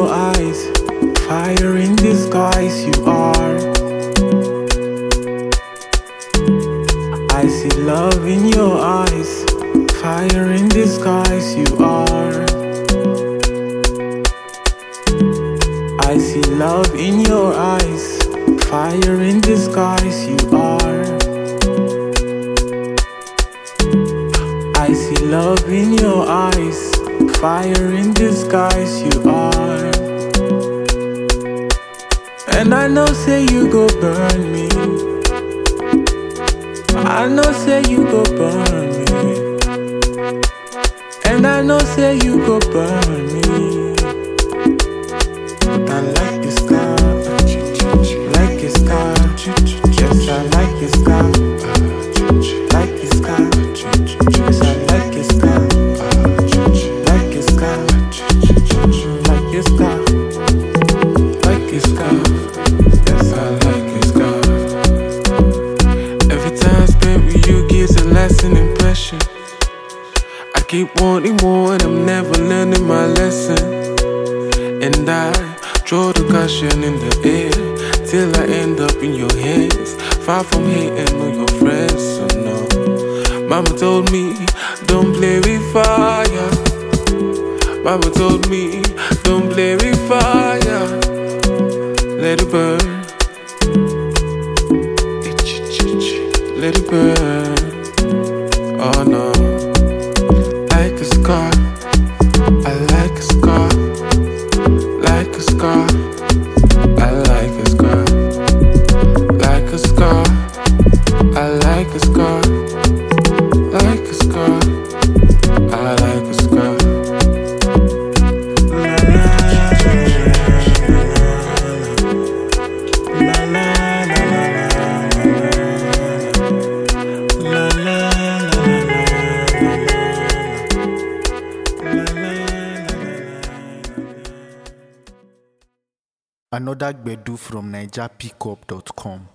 your eyes, fire in disguise you are. I see love in your eyes, fire in disguise you are. I see love in your eyes, fire in disguise you are. I see love in your eyes, fire in disguise you are. And I know say you go burn me, I know say you go burn me, and I know say you go burn me. But I like your scar, like your scar. Yes, I like your scar, like your scar. Yes, I like your scar, like your scar, like your scar, like your scar. Yes, I like your scar. Every time spent with you gives a lasting impression. I keep wanting more and I'm never learning my lesson. And I draw the caution in the air till I end up in your hands, far from hating on your friends. So no, Mama told me don't play with fire. Mama told me don't play with fire. Let it burn, let it burn. Oh no, like a scar, I like a scar, like a scar, I like a scar, like a scar, I like a scar, like a scar, I like a scar. Another Gbedu from NigerPickup.com.